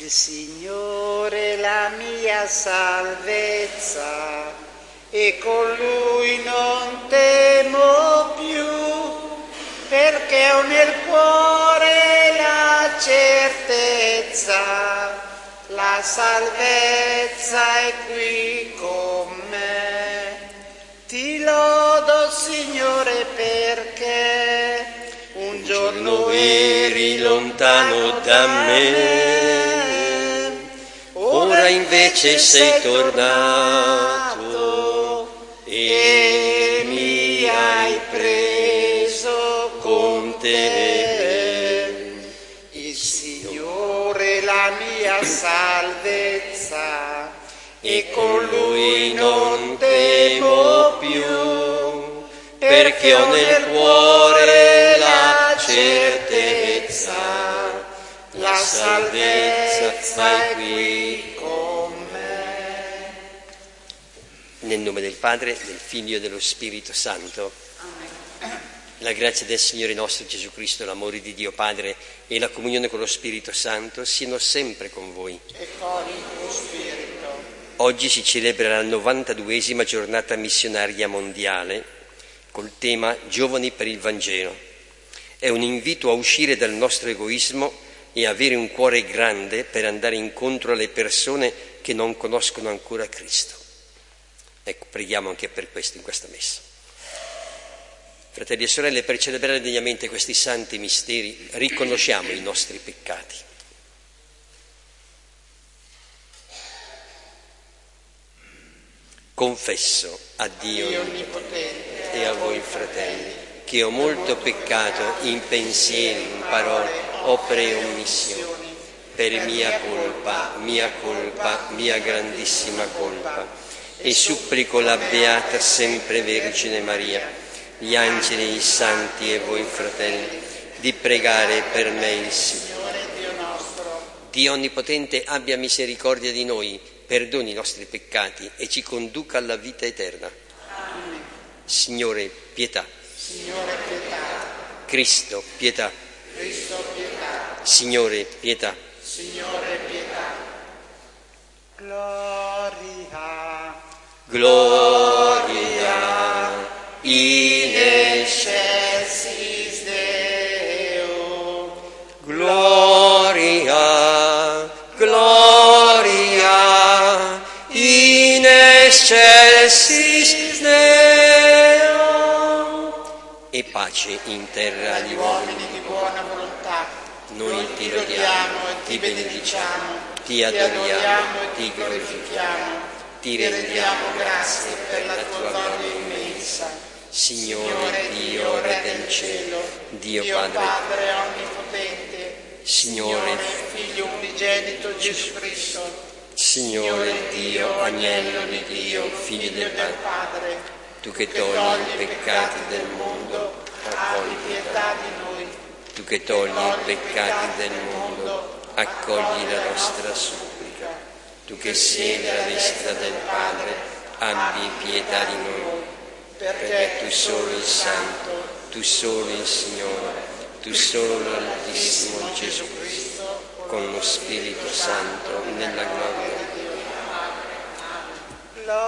Il Signore è la mia salvezza e con Lui non temo più, perché ho nel cuore la certezza, la salvezza è qui con me. Ti lodo, Signore, perché un giorno eri lontano da me, ora invece sei tornato e mi hai preso con te. Il Signore è la mia salvezza e con Lui non temo più, perché ho nel cuore la certezza, la salvezza è qui con me. Nel nome del Padre, del Figlio e dello Spirito Santo. Amen. La grazia del Signore nostro Gesù Cristo, l'amore di Dio Padre e la comunione con lo Spirito Santo siano sempre con voi. E con il tuo spirito. Oggi si celebra la 92esima giornata missionaria mondiale col tema Giovani per il Vangelo. È un invito a uscire dal nostro egoismo e avere un cuore grande per andare incontro alle persone che non conoscono ancora Cristo. Ecco, preghiamo anche per questo in questa messa. Fratelli e sorelle, per celebrare degnamente questi santi misteri riconosciamo i nostri peccati. Confesso a Dio Onnipotente e a voi, fratelli, che ho molto peccato in pensieri, in parole, opere e omissioni, per mia colpa, mia grandissima colpa. E supplico la Beata sempre Vergine Maria, gli angeli, i santi e voi, fratelli, di pregare per me il Signore. Dio nostro. Dio Onnipotente abbia misericordia di noi, perdoni i nostri peccati e ci conduca alla vita eterna. Amen. Signore, pietà. Signore, pietà. Cristo, pietà. Cristo, pietà. Signore, pietà. Signore, pietà. Gloria. Gloria in excelsis Deo. Gloria, gloria in excelsis Deo. E pace in terra agli Agli uomini. uomini di buona volontà. Noi ti lodiamo e ti benediciamo, ti adoriamo e ti glorifichiamo, ti rendiamo grazie per la tua gloria immensa. Signore Dio, Re del cielo, Dio Padre onnipotente, Signore, Figlio unigenito Gesù Cristo, Signore Dio, Agnello di Dio, Figlio del Padre, tu che togli i peccati del mondo, abbi pietà di noi. tu che togli i peccati del mondo, accogli la nostra supplica. Tu che siedi alla destra del Padre, abbi pietà di noi, perché tu solo il Santo, tu solo il Signore, tu solo l'Altissimo Gesù Cristo, con lo Spirito Santo, nella gloria di Dio.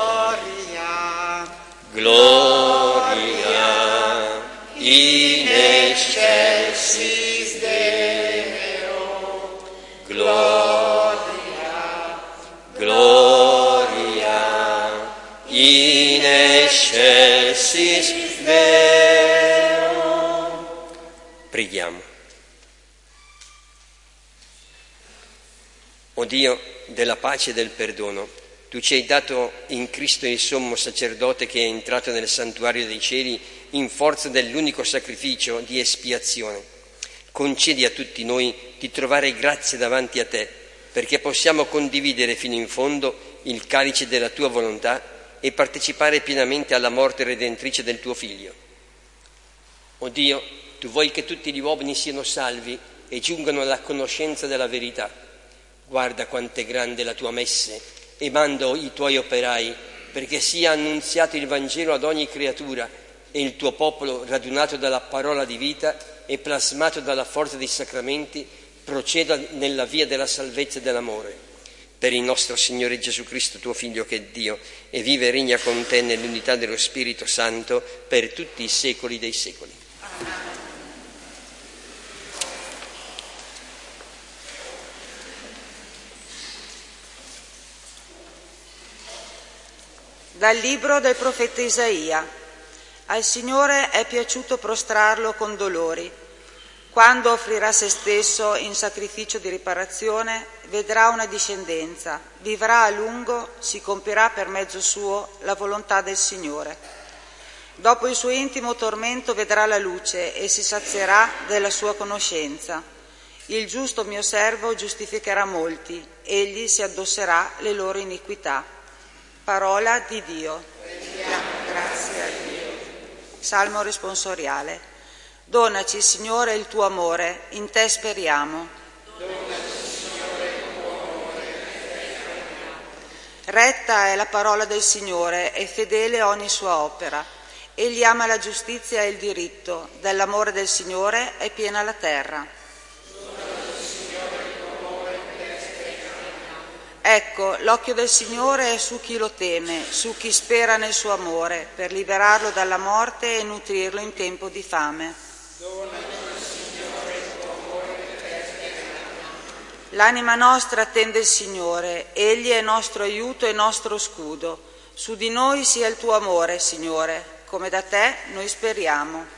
Gloria. Gloria in excelsis Deo. Gloria, gloria in excelsis Deo. Preghiamo. O Dio della pace e del perdono, tu ci hai dato in Cristo il sommo sacerdote che è entrato nel santuario dei cieli in forza dell'unico sacrificio di espiazione. Concedi a tutti noi di trovare grazia davanti a te, perché possiamo condividere fino in fondo il calice della tua volontà e partecipare pienamente alla morte redentrice del tuo Figlio. O Dio, tu vuoi che tutti gli uomini siano salvi e giungano alla conoscenza della verità. Guarda quanto è grande la tua messe e mando i tuoi operai perché sia annunziato il Vangelo ad ogni creatura e il tuo popolo, radunato dalla parola di vita e plasmato dalla forza dei sacramenti, proceda nella via della salvezza e dell'amore. Per il nostro Signore Gesù Cristo, tuo Figlio, che è Dio, e vive e regna con te nell'unità dello Spirito Santo per tutti i secoli dei secoli. Dal libro del profeta Isaia. Al Signore è piaciuto prostrarlo con dolori. Quando offrirà se stesso in sacrificio di riparazione, vedrà una discendenza, vivrà a lungo, si compirà per mezzo suo la volontà del Signore. Dopo il suo intimo tormento vedrà la luce e si sazierà della sua conoscenza. Il giusto mio servo giustificherà molti, egli si addosserà le loro iniquità. Parola di Dio. Grazie a Dio. Salmo responsoriale. Donaci, Signore, il tuo amore, in te speriamo. Retta è la parola del Signore e fedele ogni sua opera. Egli ama la giustizia e il diritto, dell'amore del Signore è piena la terra. Ecco, l'occhio del Signore è su chi lo teme, su chi spera nel suo amore, per liberarlo dalla morte e nutrirlo in tempo di fame. L'anima nostra attende il Signore, Egli è nostro aiuto e nostro scudo. Su di noi sia il tuo amore, Signore, come da te noi speriamo.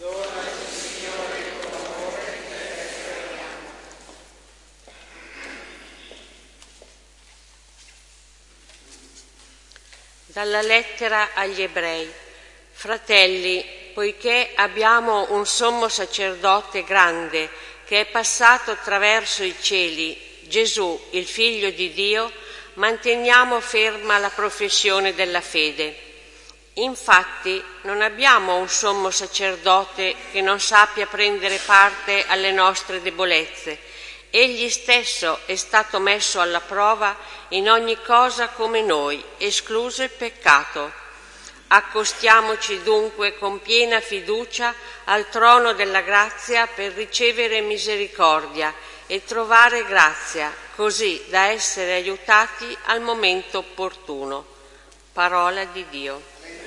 Dalla lettera agli Ebrei. Fratelli, poiché abbiamo un sommo sacerdote grande che è passato attraverso i cieli, Gesù, il Figlio di Dio, manteniamo ferma la professione della fede. Infatti non abbiamo un sommo sacerdote che non sappia prendere parte alle nostre debolezze. Egli stesso è stato messo alla prova in ogni cosa come noi, escluso il peccato. Accostiamoci dunque con piena fiducia al trono della grazia per ricevere misericordia e trovare grazia, così da essere aiutati al momento opportuno. Parola di Dio.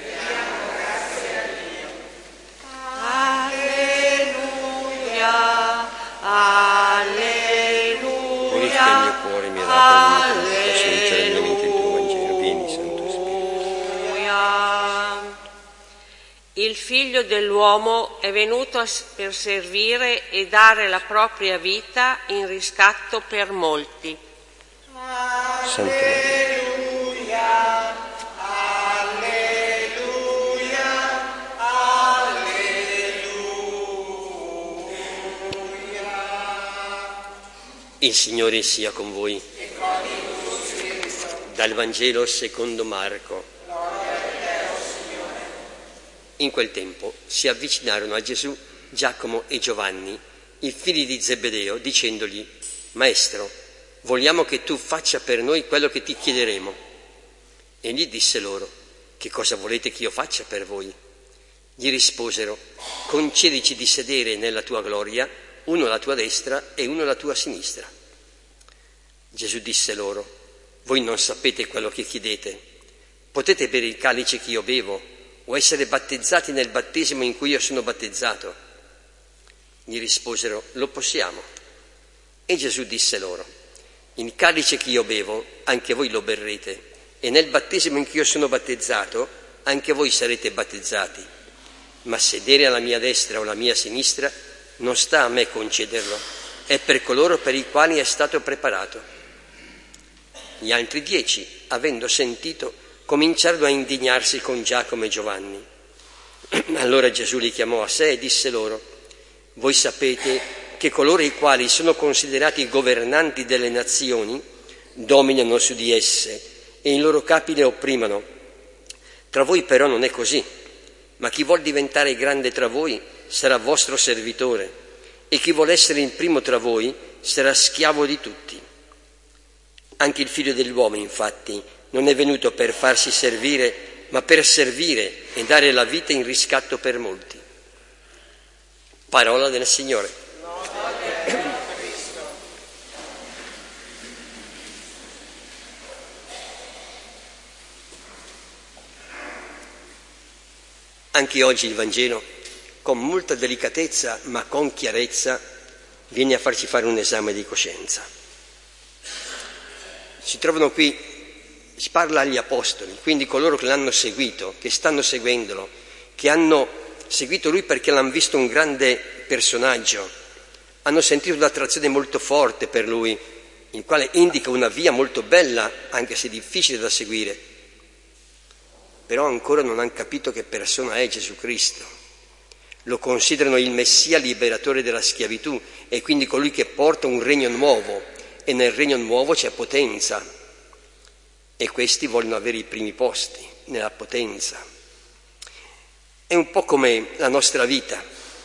Alleluia, alleluia. Purifica il mio cuore, mi ha dato l'unità, posso iniziare veramente il tuo Vangelo. Vieni, Santo Spirito. Il Figlio dell'uomo è venuto per servire e dare la propria vita in riscatto per molti. Santo Alleluia, alleluia, alleluia. Il Signore sia con voi. Dal Vangelo secondo Marco. In quel tempo si avvicinarono a Gesù Giacomo e Giovanni, i figli di Zebedeo, dicendogli: Maestro, vogliamo che tu faccia per noi quello che ti chiederemo. Egli disse loro: Che cosa volete che io faccia per voi? Gli risposero: Concedici di sedere nella tua gloria, uno alla tua destra e uno alla tua sinistra. Gesù disse loro: Voi non sapete quello che chiedete. Potete bere il calice che io bevo o essere battezzati nel battesimo in cui io sono battezzato? Gli risposero: Lo possiamo. E Gesù disse loro: Il calice che io bevo, anche voi lo berrete, e nel battesimo in cui io sono battezzato, anche voi sarete battezzati. Ma sedere alla mia destra o alla mia sinistra non sta a me concederlo, è per coloro per i quali è stato preparato. Gli altri 10, avendo sentito, cominciarono a indignarsi con Giacomo e Giovanni. Allora Gesù li chiamò a sé e disse loro: Voi sapete che coloro i quali sono considerati governanti delle nazioni dominano su di esse e i loro capi le opprimono. Tra voi però non è così, ma chi vuol diventare grande tra voi sarà vostro servitore, e chi vuol essere il primo tra voi sarà schiavo di tutti. Anche il Figlio dell'uomo, infatti, non è venuto per farsi servire, ma per servire e dare la vita in riscatto per molti. Parola del Signore. Anche oggi il Vangelo, con molta delicatezza ma con chiarezza, viene a farci fare un esame di coscienza. Si trovano qui, si parla agli apostoli, quindi coloro che l'hanno seguito, che stanno seguendolo, che hanno seguito lui perché l'hanno visto un grande personaggio, hanno sentito un'attrazione molto forte per lui, il quale indica una via molto bella, anche se difficile da seguire. Però ancora non hanno capito che persona è Gesù Cristo. Lo considerano il Messia liberatore della schiavitù e quindi colui che porta un regno nuovo, e nel regno nuovo c'è potenza. E questi vogliono avere i primi posti nella potenza. È un po' come la nostra vita.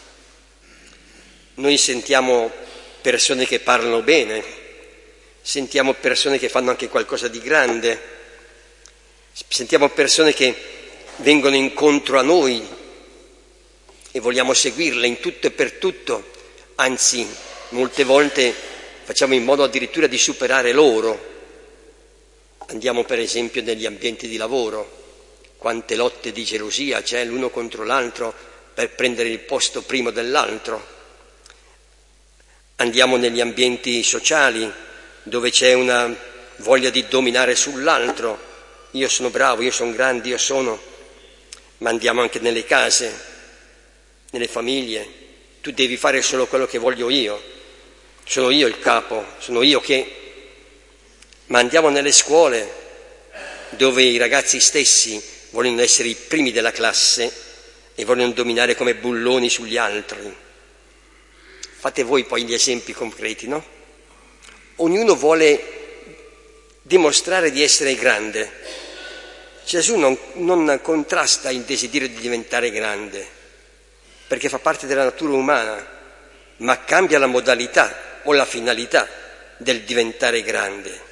Noi sentiamo persone che parlano bene, sentiamo persone che fanno anche qualcosa di grande, sentiamo persone che vengono incontro a noi e vogliamo seguirle in tutto e per tutto, anzi molte volte facciamo in modo addirittura di superare loro. Andiamo per esempio negli ambienti di lavoro, quante lotte di gelosia c'è l'uno contro l'altro per prendere il posto primo dell'altro. Andiamo negli ambienti sociali dove c'è una voglia di dominare sull'altro, io sono bravo, io sono grande, io sono. Ma andiamo anche nelle case, nelle famiglie, tu devi fare solo quello che voglio io, sono io il capo, sono io che... Ma andiamo nelle scuole dove i ragazzi stessi vogliono essere i primi della classe e vogliono dominare come bulloni sugli altri. Fate voi poi gli esempi concreti, no? Ognuno vuole dimostrare di essere grande. Gesù non contrasta il desiderio di diventare grande, perché fa parte della natura umana, ma cambia la modalità o la finalità del diventare grande.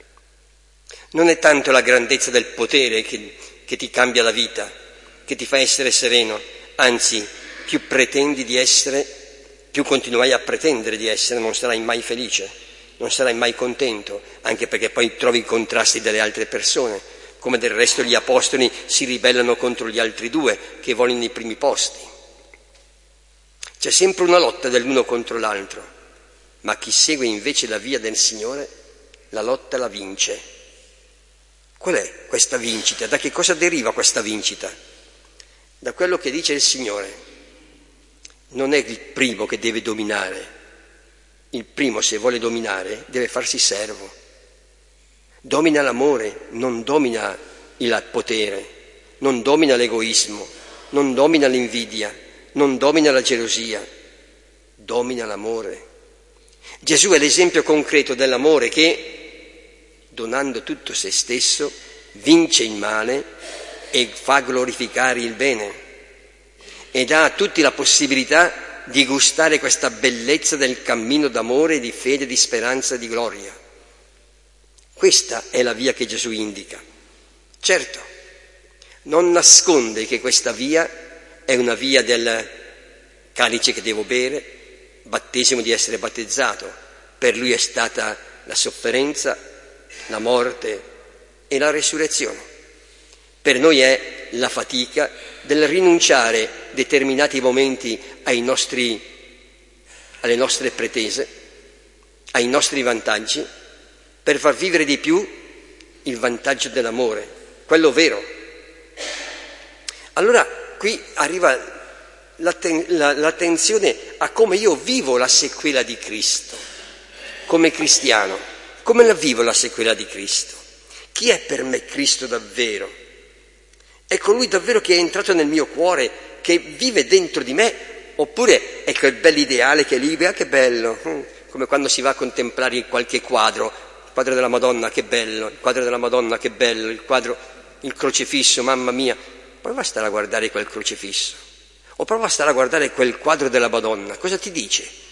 Non è tanto la grandezza del potere che ti cambia la vita, che ti fa essere sereno, anzi, più pretendi di essere, più continuai a pretendere di essere, non sarai mai felice, non sarai mai contento, anche perché poi trovi i contrasti delle altre persone, come del resto gli apostoli si ribellano contro gli altri due che vogliono i primi posti. C'è sempre una lotta dell'uno contro l'altro, ma chi segue invece la via del Signore, la lotta la vince. Qual è questa vincita? Da che cosa deriva questa vincita? Da quello che dice il Signore. Non è il primo che deve dominare. Il primo, se vuole dominare, deve farsi servo. Domina l'amore, non domina il potere, non domina l'egoismo, non domina l'invidia, non domina la gelosia, domina l'amore. Gesù è l'esempio concreto dell'amore che, donando tutto se stesso, vince il male e fa glorificare il bene e dà a tutti la possibilità di gustare questa bellezza del cammino d'amore, di fede, di speranza e di gloria. Questa è la via che Gesù indica. Certo, non nasconde che questa via è una via del calice che devo bere, battesimo di essere battezzato. Per lui è stata la sofferenza, la morte e la resurrezione. Per noi è la fatica del rinunciare determinati momenti alle nostre pretese, ai nostri vantaggi, per far vivere di più il vantaggio dell'amore, quello vero. Allora qui arriva l'attenzione a come io vivo la sequela di Cristo, come cristiano. Come la vivo la sequela di Cristo? Chi è per me Cristo davvero? È colui davvero che è entrato nel mio cuore, che vive dentro di me? Oppure è quel bell'ideale che è lì, che bello, come quando si va a contemplare qualche quadro, il quadro della Madonna, che bello, il quadro della Madonna, che bello, il crocifisso, mamma mia. Prova a stare a guardare quel crocifisso, o prova a stare a guardare quel quadro della Madonna, cosa ti dice?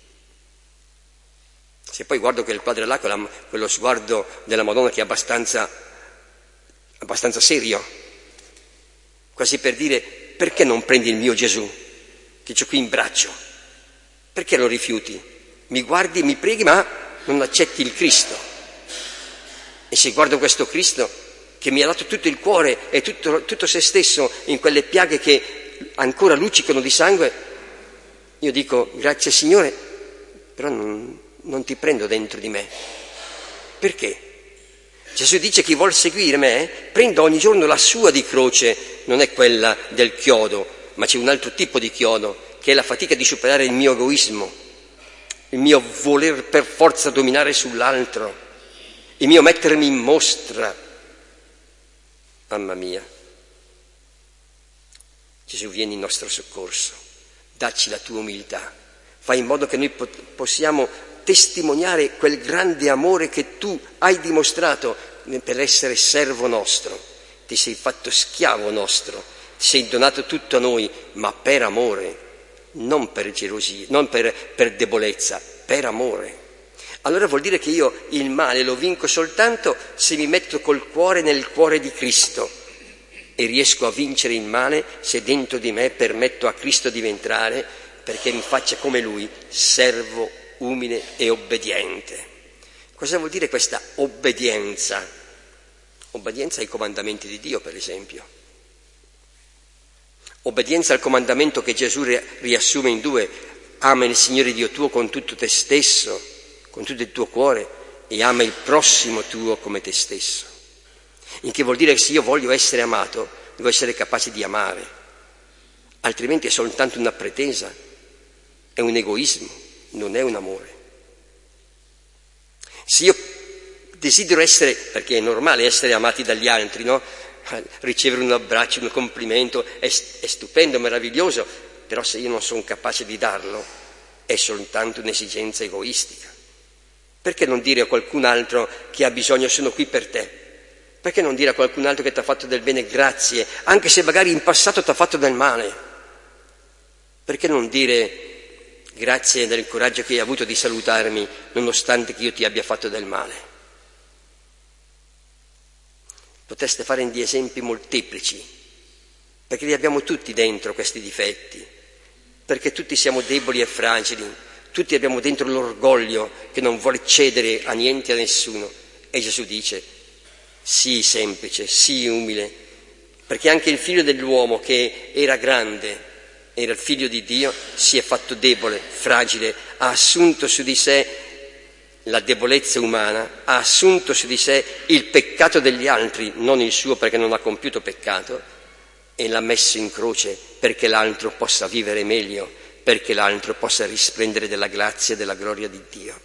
Se poi guardo quel quadro là, quello sguardo della Madonna che è abbastanza serio, quasi per dire: perché non prendi il mio Gesù, che c'ho qui in braccio? Perché lo rifiuti? Mi guardi, mi preghi, ma non accetti il Cristo. E se guardo questo Cristo che mi ha dato tutto il cuore e tutto se stesso in quelle piaghe che ancora luccicano di sangue, io dico grazie Signore, però non ti prendo dentro di me. Perché? Gesù dice chi vuol seguire me prenda ogni giorno la sua di croce, non è quella del chiodo, ma c'è un altro tipo di chiodo, che è la fatica di superare il mio egoismo, il mio voler per forza dominare sull'altro, il mio mettermi in mostra. Mamma mia, Gesù vieni in nostro soccorso, dacci la tua umiltà, fai in modo che noi possiamo testimoniare quel grande amore che tu hai dimostrato per essere servo nostro. Ti sei fatto schiavo nostro, ti sei donato tutto a noi, ma per amore, non per gelosia, non per debolezza, per amore. Allora vuol dire che io il male lo vinco soltanto se mi metto col cuore nel cuore di Cristo, e riesco a vincere il male se dentro di me permetto a Cristo di entrare, perché mi faccia come Lui, servo umile e obbediente. Cosa vuol dire questa obbedienza? Obbedienza ai comandamenti di Dio, per esempio. Obbedienza al comandamento che Gesù riassume in 2: ama il Signore Dio tuo con tutto te stesso, con tutto il tuo cuore, e ama il prossimo tuo come te stesso. Il che vuol dire che se io voglio essere amato, devo essere capace di amare, altrimenti è soltanto una pretesa, è un egoismo, non è un amore. Se io desidero essere, perché è normale essere amati dagli altri, no? Ricevere un abbraccio, un complimento, è stupendo, meraviglioso, però se io non sono capace di darlo, è soltanto un'esigenza egoistica. Perché non dire a qualcun altro che ha bisogno, sono qui per te? Perché non dire a qualcun altro che ti ha fatto del bene grazie, anche se magari in passato ti ha fatto del male? Perché non dire grazie del coraggio che hai avuto di salutarmi, nonostante che io ti abbia fatto del male? Poteste fare di esempi molteplici, perché li abbiamo tutti dentro questi difetti, perché tutti siamo deboli e fragili, tutti abbiamo dentro l'orgoglio che non vuole cedere a niente e a nessuno. E Gesù dice: sii semplice, sii umile, perché anche il figlio dell'uomo, che era grande, era il figlio di Dio, si è fatto debole, fragile, ha assunto su di sé la debolezza umana, ha assunto su di sé il peccato degli altri, non il suo perché non ha compiuto peccato, e l'ha messo in croce perché l'altro possa vivere meglio, perché l'altro possa risplendere della grazia e della gloria di Dio.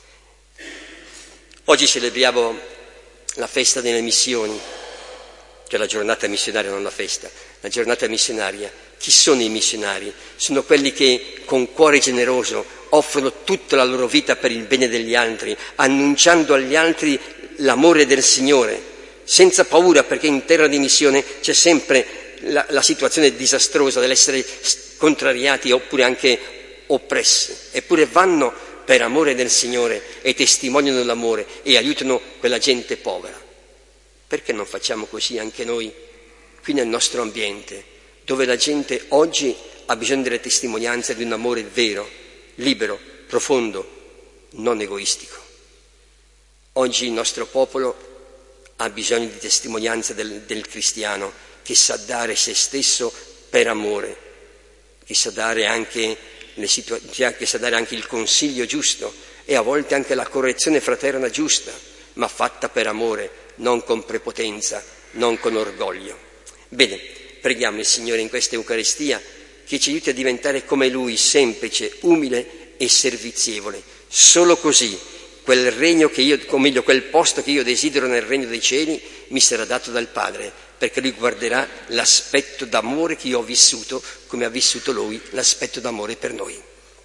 Oggi celebriamo la festa delle missioni, cioè la giornata missionaria, non la festa, la giornata missionaria. Chi sono i missionari? Sono quelli che con cuore generoso offrono tutta la loro vita per il bene degli altri, annunciando agli altri l'amore del Signore, senza paura, perché in terra di missione c'è sempre la situazione disastrosa dell'essere contrariati oppure anche oppressi, eppure vanno per amore del Signore e testimoniano l'amore e aiutano quella gente povera. Perché non facciamo così anche noi qui nel nostro ambiente, dove la gente oggi ha bisogno delle testimonianze di un amore vero, libero, profondo, non egoistico? Oggi il nostro popolo ha bisogno di testimonianze del cristiano che sa dare se stesso per amore, che sa dare anche che sa dare anche il consiglio giusto e a volte anche la correzione fraterna giusta, ma fatta per amore, non con prepotenza, non con orgoglio. Bene, preghiamo il Signore in questa Eucaristia che ci aiuti a diventare come Lui, semplice, umile e servizievole. Solo così quel regno che io, o meglio quel posto che io desidero nel regno dei cieli, mi sarà dato dal Padre, perché Lui guarderà l'aspetto d'amore che io ho vissuto, come ha vissuto Lui l'aspetto d'amore per noi.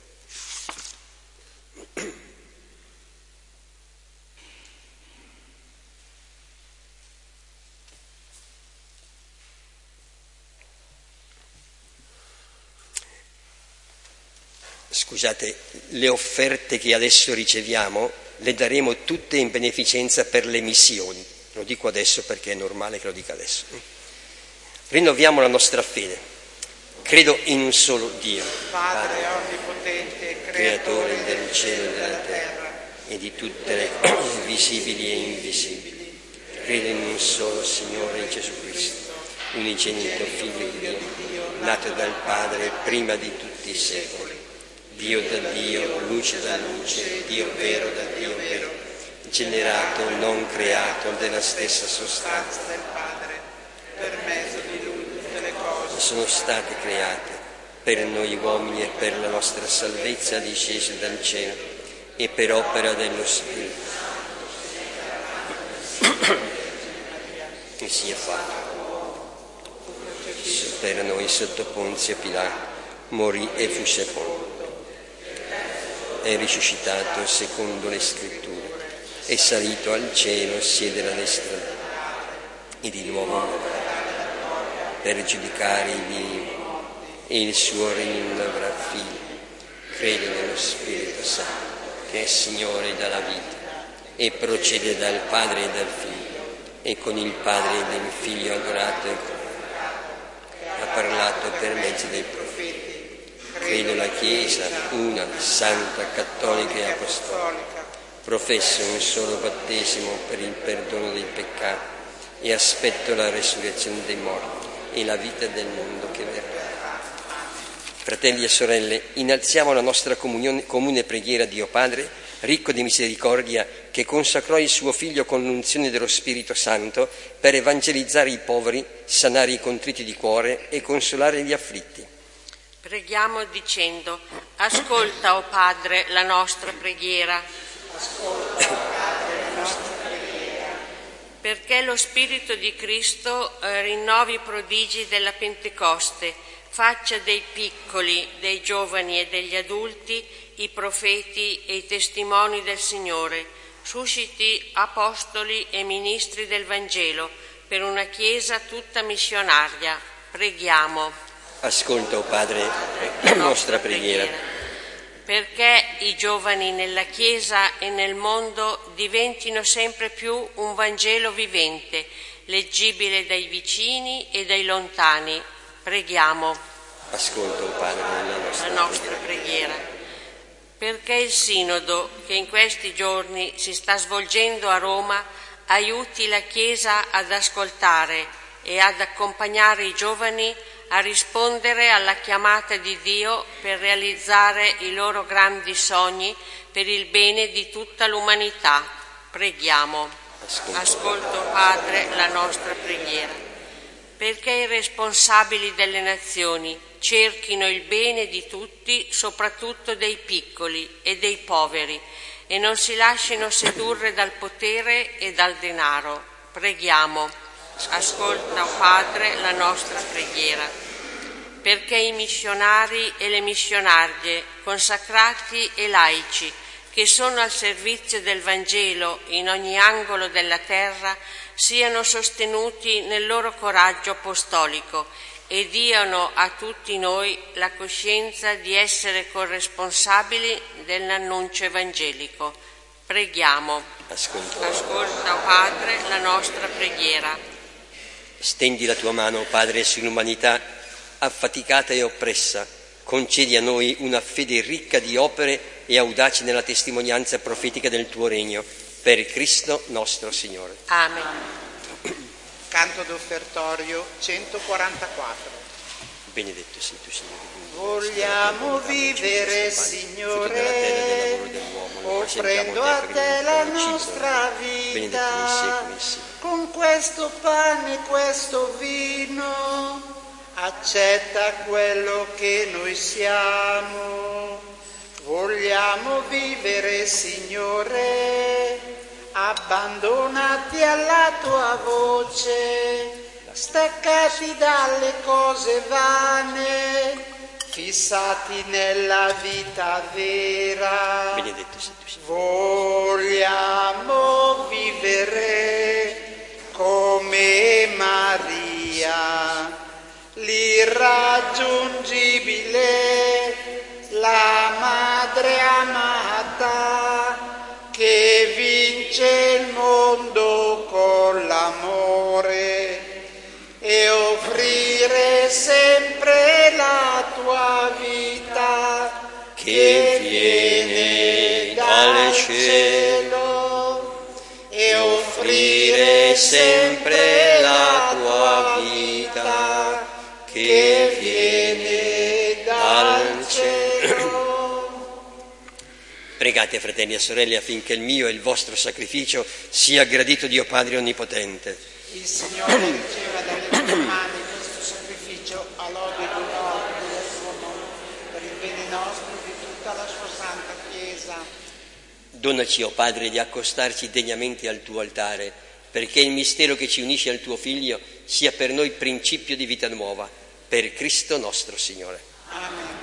Scusate, le offerte che adesso riceviamo le daremo tutte in beneficenza per le missioni. Lo dico adesso perché è normale che lo dica adesso. Rinnoviamo la nostra fede. Credo in un solo Dio, Padre onnipotente, creatore del cielo e della terra e di tutte le cose visibili e invisibili. Credo in un solo Signore Gesù Cristo, unigenito Figlio di Dio, nato dal Padre prima di tutti i secoli, Dio da Dio, luce da luce, Dio vero da Dio vero, generato, non creato, della stessa sostanza del Padre, per mezzo di Lui tutte le cose sono state create, per noi uomini e per la nostra salvezza discese dal cielo e per opera dello Spirito. E sia fatto. Per noi sotto Ponzio Pilato, morì e fu sepolto. È risuscitato secondo le Scritture, è salito al cielo, siede alla destra e di nuovo per giudicare i vivi, e il suo regno non avrà fine. Credo nello Spirito Santo, che è Signore dalla vita e procede dal Padre e dal Figlio, e con il Padre e del Figlio adorato e ha parlato per mezzo dei profeti. Credo la Chiesa, una, santa, cattolica e apostolica. Professo un solo battesimo per il perdono dei peccati e aspetto la resurrezione dei morti e la vita del mondo che verrà. Fratelli e sorelle, innalziamo la nostra comune preghiera a Dio Padre, ricco di misericordia, che consacrò il suo Figlio con l'unzione dello Spirito Santo per evangelizzare i poveri, sanare i contriti di cuore e consolare gli afflitti. Preghiamo dicendo: ascolta, o Padre, la nostra preghiera. Ascolta, Padre, la nostra preghiera. Perché lo Spirito di Cristo rinnovi i prodigi della Pentecoste, faccia dei piccoli, dei giovani e degli adulti i profeti e i testimoni del Signore, susciti apostoli e ministri del Vangelo per una Chiesa tutta missionaria. Preghiamo. Ascolta, o Padre, la nostra preghiera. Perché i giovani nella Chiesa e nel mondo diventino sempre più un Vangelo vivente, leggibile dai vicini e dai lontani. Preghiamo. Ascolta, o Padre, la nostra preghiera. Perché il Sinodo che in questi giorni si sta svolgendo a Roma aiuti la Chiesa ad ascoltare e ad accompagnare i giovani a rispondere alla chiamata di Dio per realizzare i loro grandi sogni per il bene di tutta l'umanità. Preghiamo. Ascolta, Padre, la nostra preghiera. Perché i responsabili delle nazioni cerchino il bene di tutti, soprattutto dei piccoli e dei poveri, e non si lasciino sedurre dal potere e dal denaro. Preghiamo. Ascolta, o Padre, la nostra preghiera. Perché i missionari e le missionarie, consacrati e laici, che sono al servizio del Vangelo in ogni angolo della terra, siano sostenuti nel loro coraggio apostolico e diano a tutti noi la coscienza di essere corresponsabili dell'annuncio evangelico. Preghiamo. Ascolta, o Padre, la nostra preghiera. Stendi la tua mano, Padre, sull'umanità affaticata e oppressa. Concedi a noi una fede ricca di opere e audaci nella testimonianza profetica del tuo regno. Per Cristo nostro Signore. Amen. Canto d'offertorio 144. Benedetto sei tu, Signore. Vogliamo vivere, Signore, offrendo a te la nostra vita, con questo pane e questo vino, accetta quello che noi siamo. Vogliamo vivere, Signore, abbandonati alla tua voce, staccati dalle cose vane, fissati nella vita vera. Benedetto sei tu, Signore. Vogliamo vivere come Maria, l'irraggiungibile, la madre amata, che vince il mondo con l'amore, e offrire sempre la tua vita che viene dal cielo, e sempre la tua vita che viene Pregate, fratelli e sorelle, affinché il mio e il vostro sacrificio sia gradito Dio Padre Onnipotente. Il Signore riceva dalle tue mani questo sacrificio a lode ed onore del suo nome, per il bene nostro e di tutta la sua santa Chiesa. Donaci, o Padre, di accostarci degnamente al tuo altare, perché il mistero che ci unisce al tuo Figlio sia per noi principio di vita nuova, per Cristo nostro Signore. Amen.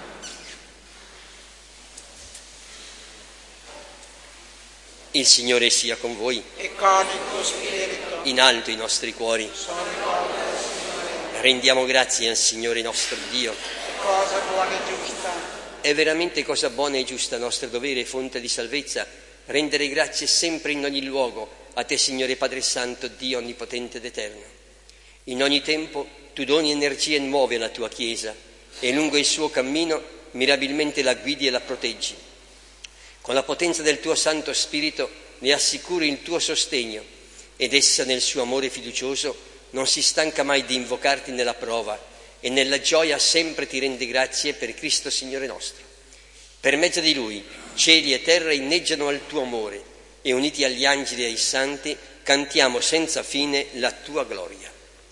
Il Signore sia con voi. E con il tuo spirito. In alto i nostri cuori. Sono rivolti al Signore. Rendiamo grazie al Signore nostro Dio. È cosa buona e giusta. È veramente cosa buona e giusta, nostro dovere e fonte di salvezza, rendere grazie sempre in ogni luogo a te, Signore Padre Santo, Dio Onnipotente ed Eterno. In ogni tempo tu doni energie nuove alla tua Chiesa e lungo il suo cammino mirabilmente la guidi e la proteggi. Con la potenza del tuo Santo Spirito le assicuri il tuo sostegno ed essa nel suo amore fiducioso non si stanca mai di invocarti nella prova e nella gioia sempre ti rende grazie per Cristo Signore nostro. Per mezzo di Lui cieli e terra inneggiano al tuo amore e uniti agli angeli e ai santi cantiamo senza fine la tua gloria.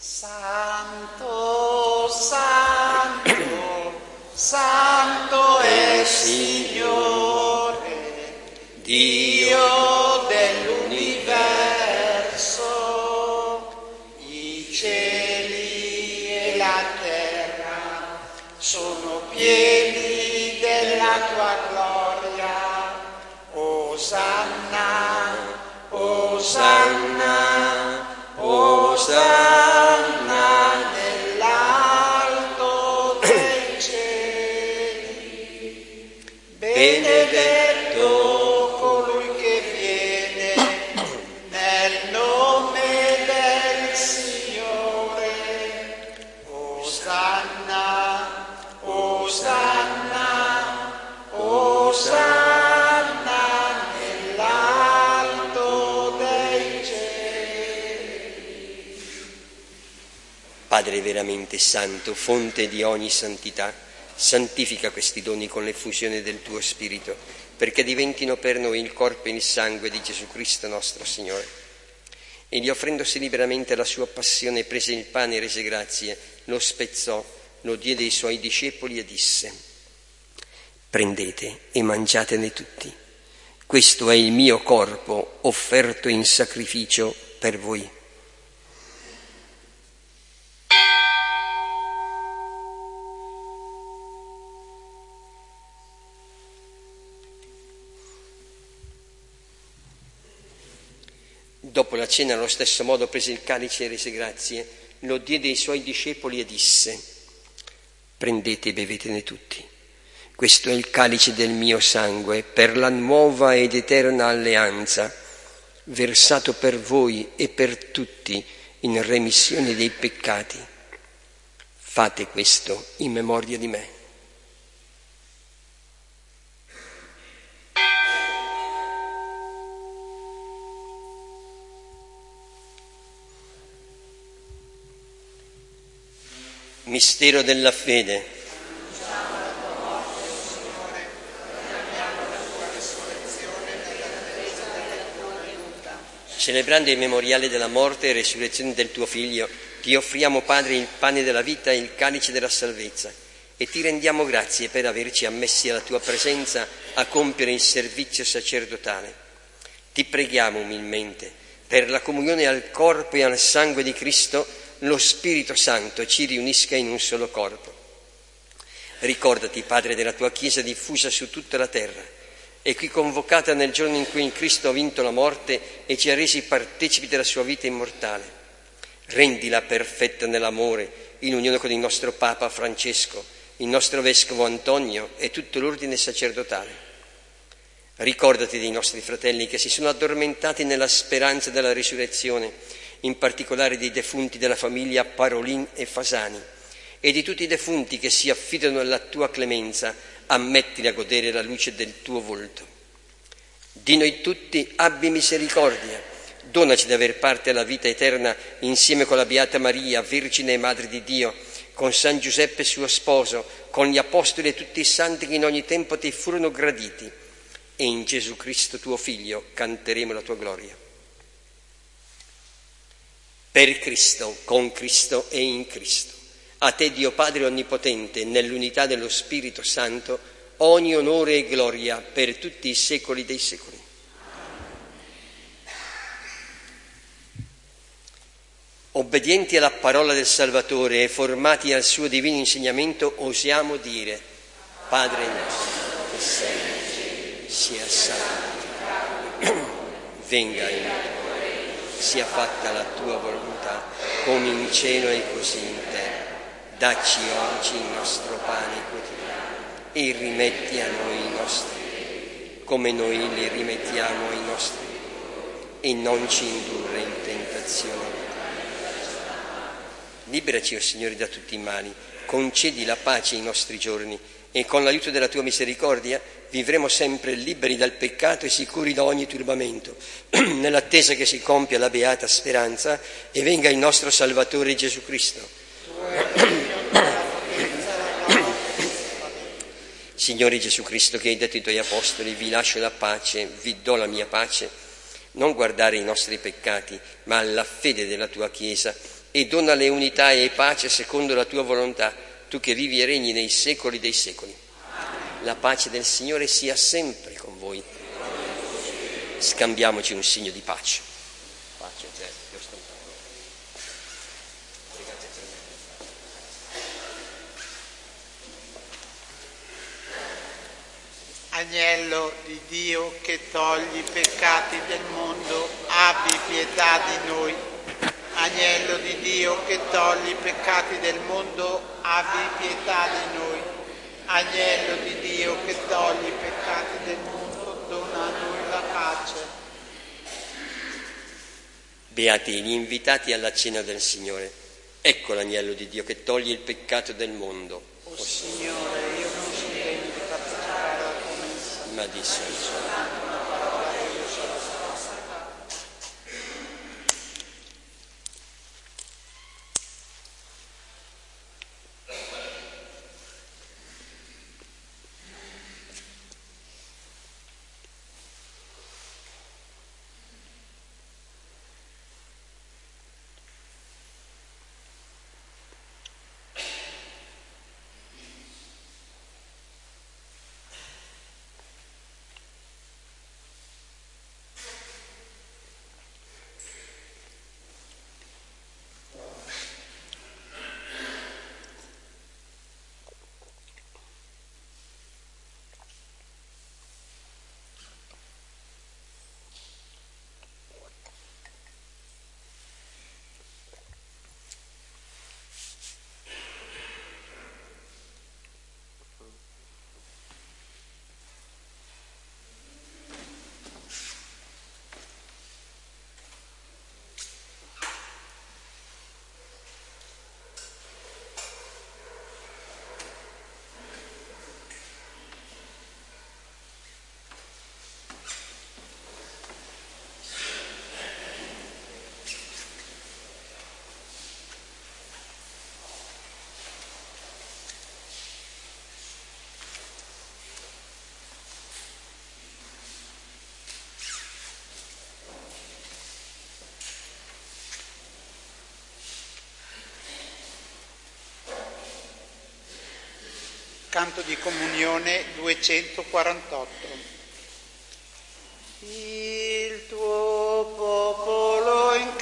Santo, Santo, Santo è il Signore, Dio dell'universo. I cieli e la terra sono pieni della tua gloria. Osanna, Osanna, Osanna nell'alto dei cieli. Benedetto colui che viene nel nome del Signore. Osanna, Osanna, Osanna nell'alto dei cieli. Padre veramente santo, fonte di ogni santità, santifica questi doni con l'effusione del tuo Spirito, perché diventino per noi il corpo e il sangue di Gesù Cristo nostro Signore. Egli, offrendosi liberamente alla sua passione, prese il pane e rese grazie, lo spezzò, lo diede ai suoi discepoli e disse: prendete e mangiatene tutti, questo è il mio corpo offerto in sacrificio per voi. Dopo la cena, allo stesso modo, prese il calice e rese grazie, lo diede ai suoi discepoli e disse: prendete e bevetene tutti. Questo è il calice del mio sangue, per la nuova ed eterna alleanza, versato per voi e per tutti in remissione dei peccati. Fate questo in memoria di me. Mistero della fede. Celebrando il memoriale della morte e resurrezione del tuo Figlio, ti offriamo, Padre, il pane della vita e il calice della salvezza e ti rendiamo grazie per averci ammessi alla tua presenza a compiere il servizio sacerdotale. Ti preghiamo umilmente, per la comunione al corpo e al sangue di Cristo, lo Spirito Santo ci riunisca in un solo corpo. Ricordati, Padre, della tua Chiesa diffusa su tutta la terra e qui convocata nel giorno in cui Cristo ha vinto la morte e ci ha resi partecipi della sua vita immortale. Rendila perfetta nell'amore, in unione con il nostro Papa Francesco, il nostro Vescovo Antonio e tutto l'ordine sacerdotale. Ricordati dei nostri fratelli che si sono addormentati nella speranza della risurrezione, in particolare dei defunti della famiglia Parolin e Fasani, e di tutti i defunti che si affidano alla tua clemenza, ammettili a godere la luce del tuo volto. Di noi tutti abbi misericordia, donaci di aver parte alla vita eterna insieme con la Beata Maria, Vergine e Madre di Dio, con San Giuseppe suo sposo, con gli Apostoli e tutti i santi che in ogni tempo ti furono graditi, e in Gesù Cristo tuo Figlio canteremo la tua gloria. Per Cristo, con Cristo e in Cristo, a te Dio Padre Onnipotente, nell'unità dello Spirito Santo, ogni onore e gloria per tutti i secoli dei secoli. Obbedienti alla parola del Salvatore e formati al suo divino insegnamento, osiamo dire: Padre nostro, che sei nei cieli, sia santificato, venga il tuo regno, sia fatta la tua volontà, come in cielo e così in terra. Dacci oggi il nostro pane quotidiano e rimetti a noi i nostri debiti, come noi li rimettiamo ai nostri debitori, e non ci indurre in tentazione. Liberaci, o Signore, da tutti i mali, concedi la pace ai nostri giorni e con l'aiuto della tua misericordia vivremo sempre liberi dal peccato e sicuri da ogni turbamento, nell'attesa che si compia la beata speranza e venga il nostro Salvatore Gesù Cristo. Signore Gesù Cristo, che hai detto ai tuoi apostoli: vi lascio la pace, vi do la mia pace, non guardare i nostri peccati, ma alla fede della tua Chiesa, e donale unità e pace secondo la tua volontà, tu che vivi e regni nei secoli dei secoli. La pace del Signore sia sempre con voi. Scambiamoci un segno di pace. Pace a te, Dio sta con voi. Pregate per me. Agnello di Dio che togli i peccati del mondo, abbi pietà di noi. Agnello di Dio che togli i peccati del mondo, abbi pietà di noi. Agnello di Dio che togli i peccati del mondo, dona a noi la pace. Beati gli invitati alla cena del Signore. Ecco l'agnello di Dio che toglie il peccato del mondo. O Signore, io non sono degno di partecipare alla tua messa, Ma di solito. una parola che io sarò salvato. Canto di comunione 248. Il tuo popolo in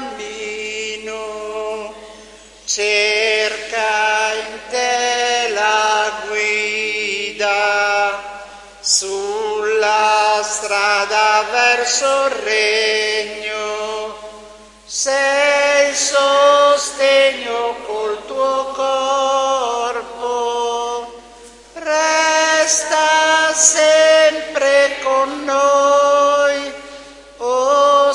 cammino cerca in te la guida sulla strada verso il regno. Sei il sostegno col tuo corpo. Resta sempre con noi, o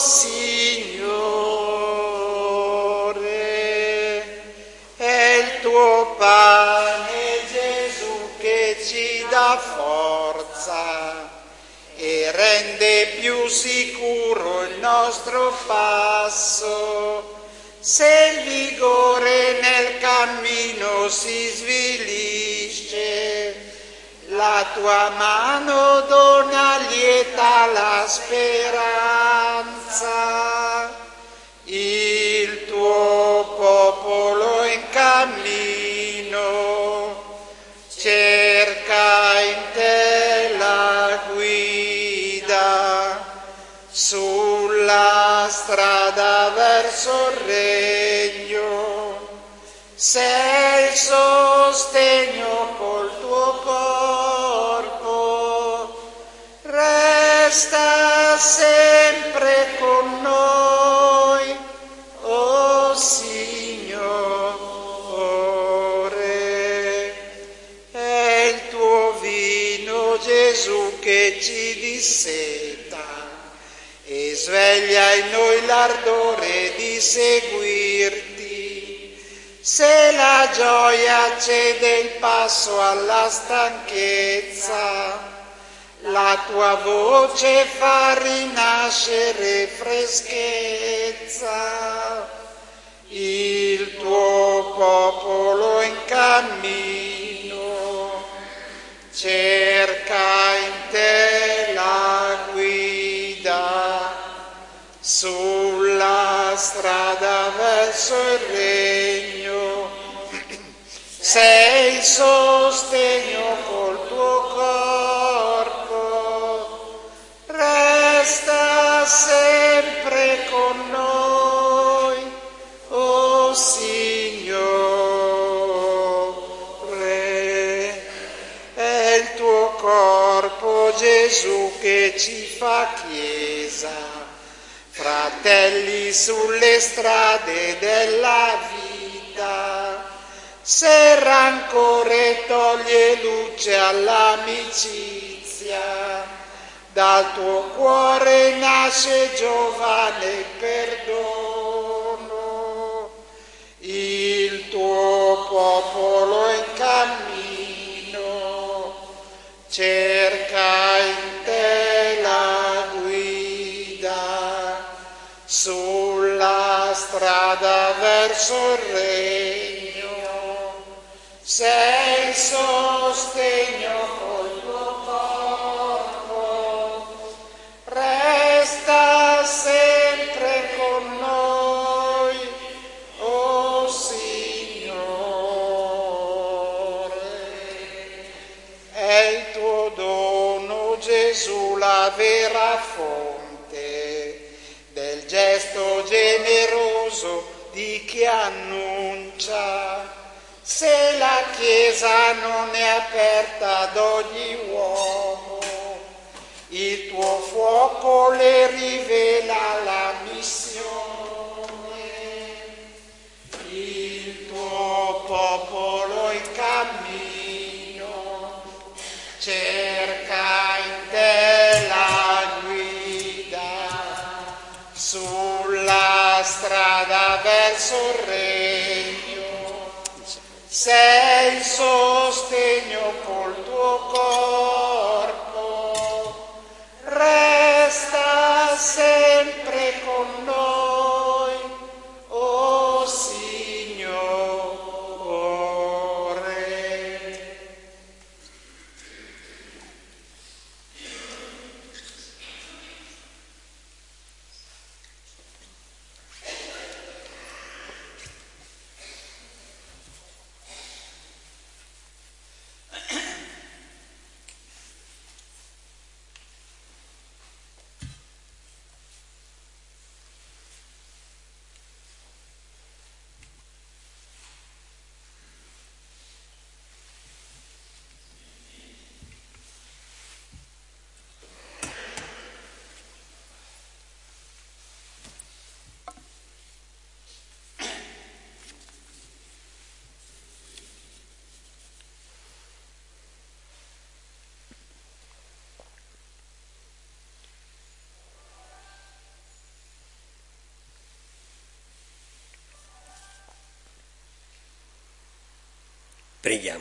Signore. È il tuo pane, Gesù, che ci dà forza e rende più sicuro il nostro passo. Se il vigore nel cammino si svilisce, La tua mano dona lieta la speranza, il tuo popolo in cammino cerca in te la guida sulla strada verso il regno. Sei il sostegno col tuo corpo, resta sempre con noi, o Signore. È il tuo vino, Gesù, che ci disseta e sveglia in noi l'ardore di seguirti. Se la gioia cede il passo alla stanchezza, la tua voce fa rinascere freschezza. Il tuo popolo in cammino cerca in te la guida sulla strada verso il regno. Sei il sostegno col tuo corpo, resta sempre con noi, o Signore. È il tuo corpo, Gesù, che ci fa chiesa, fratelli sulle strade della vita. Se il rancore toglie luce all'amicizia, dal tuo cuore nasce giovane perdono. Il tuo popolo in cammino cerca in te la guida sulla strada verso il regno. Sei il sostegno col tuo corpo, resta sempre con noi, o Signore. È il tuo dono, Gesù, la vera fonte del gesto generoso di chi annuncia. Se la Chiesa non è aperta ad ogni uomo, il tuo fuoco le rivela la missione. Il tuo popolo in cammino cerca in te la guida sulla strada verso il regno. Sei il sostegno col tuo corpo, resta sempre con noi, o Signore. Preghiamo.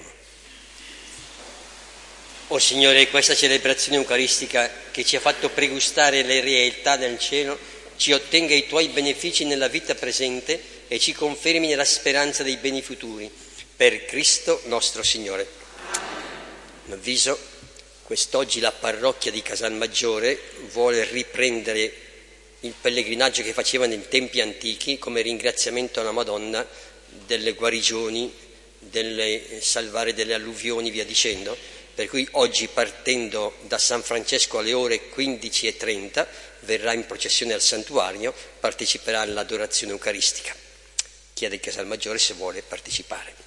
O Signore, questa celebrazione eucaristica che ci ha fatto pregustare le realtà del cielo ci ottenga i Tuoi benefici nella vita presente e ci confermi nella speranza dei beni futuri. Per Cristo nostro Signore. avviso, quest'oggi la parrocchia di Casalmaggiore vuole riprendere il pellegrinaggio che faceva nei tempi antichi come ringraziamento alla Madonna delle guarigioni, del salvare delle alluvioni, via dicendo. Per cui oggi, partendo da San Francesco alle ore 15:30, verrà in processione al santuario, parteciperà all'adorazione eucaristica. Chiede il Casalmaggiore se vuole partecipare.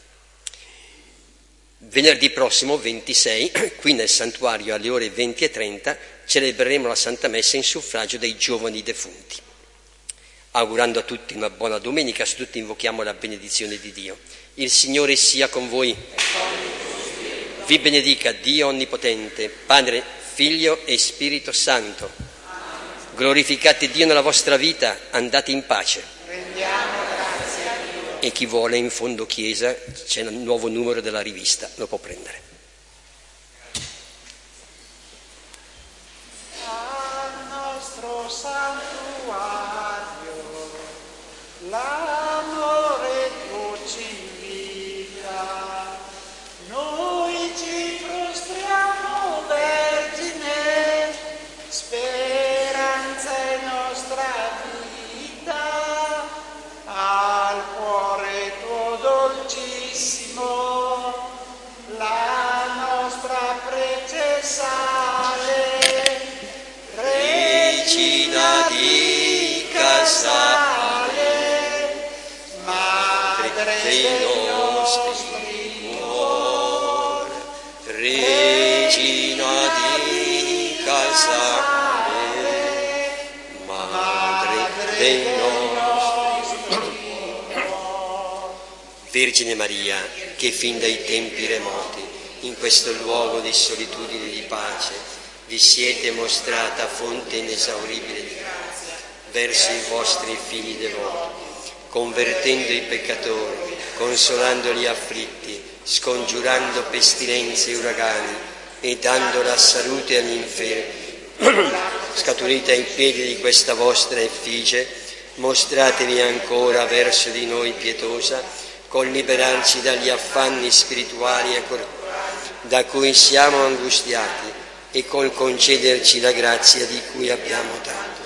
Venerdì prossimo, 26, qui nel santuario alle ore 20:30, celebreremo la Santa Messa in suffragio dei giovani defunti. Augurando a tutti una buona domenica, su tutti invochiamo la benedizione di Dio. Il Signore sia con voi. Vi benedica Dio Onnipotente, Padre, Figlio e Spirito Santo. Glorificate Dio nella vostra vita, andate in pace. Rendiamo grazie a Dio. E chi vuole in fondo chiesa, c'è il nuovo numero della rivista, lo può prendere. Al nostro santuario l'amore tuo ci invita, noi ci prostriamo, Vergine, speranza è nostra vita, al cuore tuo dolcissimo, la nostra prece sale, Regina di Casale, Madre dei nostri cuori, Regina di Casale, Madre dei nostri cuori. Vergine Maria, che fin dai tempi remoti, in questo luogo di solitudine e di pace, vi siete mostrata fonte inesauribile di grazia verso i vostri figli devoti, convertendo i peccatori, consolando gli afflitti, scongiurando pestilenze e uragani e dando la salute agli infermi. Scaturita ai piedi di questa vostra effigie, mostratevi ancora verso di noi pietosa, col liberarci dagli affanni spirituali e corporali da cui siamo angustiati e col concederci la grazia di cui abbiamo tanto.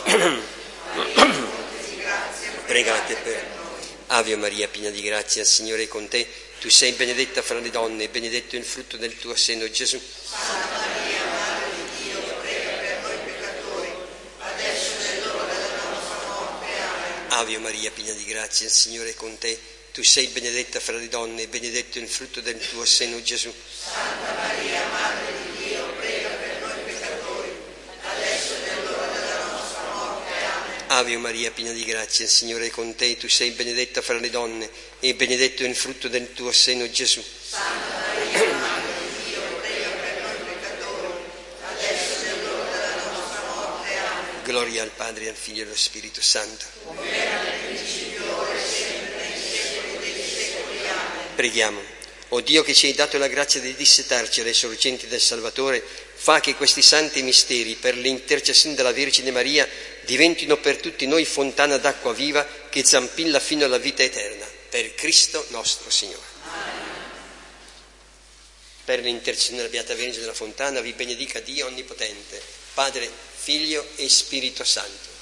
Pregate per Ave Maria, piena di grazia, il Signore è con te. Tu sei benedetta fra le donne e benedetto il frutto del tuo seno, Gesù. Santa Maria, Madre di Dio, prega per noi peccatori, adesso è l'ora della nostra morte. Amen. Ave Maria, piena di grazia, il Signore è con te. Tu sei benedetta fra le donne e benedetto il frutto del tuo seno, Gesù. Santa Maria, Madre di Dio, prega per noi peccatori, adesso è l'ora della nostra morte. Amen. Ave Maria, piena di grazia, il Signore è con te. Tu sei benedetta fra le donne e benedetto il frutto del tuo seno, Gesù. Santa Maria, Madre di Dio, prega per noi peccatori, adesso è l'ora della nostra morte. Amen. Gloria al Padre, al Figlio e allo Spirito Santo. Come era nel principio, ora e sempre, nei secoli dei secoli. Amen. Preghiamo. O Dio, che ci hai dato la grazia di dissetarci alle sorgenti del Salvatore, fa che questi santi misteri, per l'intercessione della Vergine Maria, diventino per tutti noi fontana d'acqua viva che zampilla fino alla vita eterna. Per Cristo nostro Signore. Amen. Per l'intercessione della Beata Vergine della Fontana vi benedica Dio Onnipotente, Padre, Figlio e Spirito Santo.